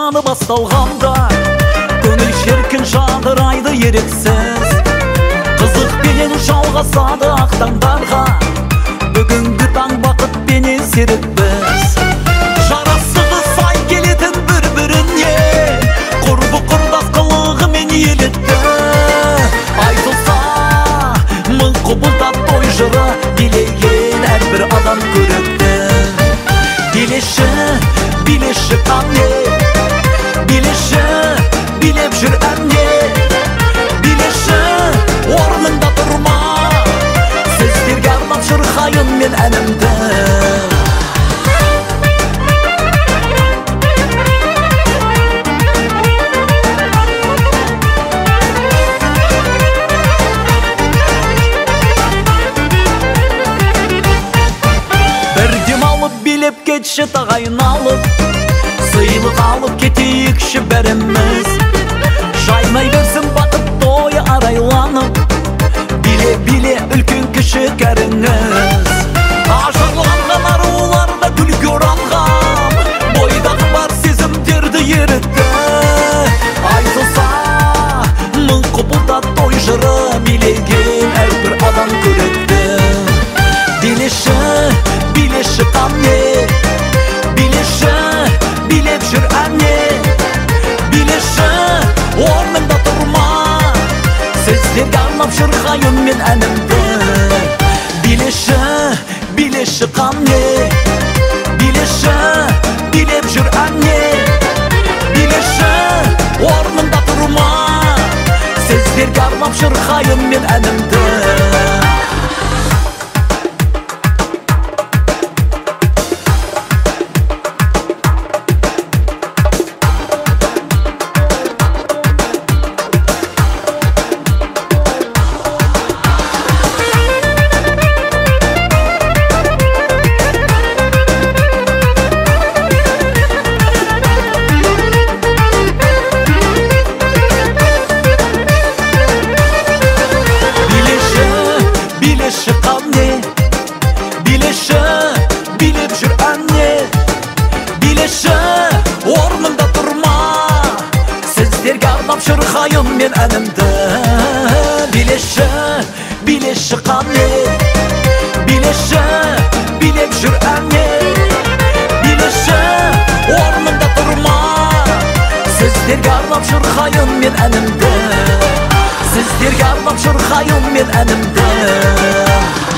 жаны басталғанда, көңіл шеркін жадырайды ерексіз. Қызықпенен жалғасады ақтаңдарға, бүгінгі таң бақытпенен серікпіз. Жарасығы сай келетін бір-біріне, құрбы құрдас қылығымен елетті. Айтылса мың құбылтат той жыры, билеген әрбір адам көрікті. Билеші, билеші қане, билеші, билеп жүр әне. Билеші, орныңда тұрма, сіздерге арнап шырқайын мен әнімді. Билеп кетші тағайналып, сыйлық алып кетейікші бәріміз. Жаймай берсін бақыт тойы арайланып, биле-биле үлкен кіші кәріңіз. Ажарланған аруларда күлге оранған, бойдағы бар сезімдерді ерітті. Айтылса мың құбылтат той жыры, билеген әрбір адам көрікті. Билеші, билеші қане, билеші, билеп жүр әне. Билеші, орныңда тұрма, сіздерге арнап шырқайын мен әнімді. Билеші, билеші қане, билеші, билеп жүр әне. Билеші, орныңда тұрма, сіздерге арнап шырқайын мен әнімді. Билеші қане, билеші, билеп жүр әне. Билеші, орныңда тұрма, сіздерге арнап шырқайын мен әнімді. Билеші, билеші қане, билеші, билеп жүр әне. Билеші, орныңда тұрма, сіздерге арнап шырқайын мен әнімді. Сіздерге арнап шырқайын мен әнімді.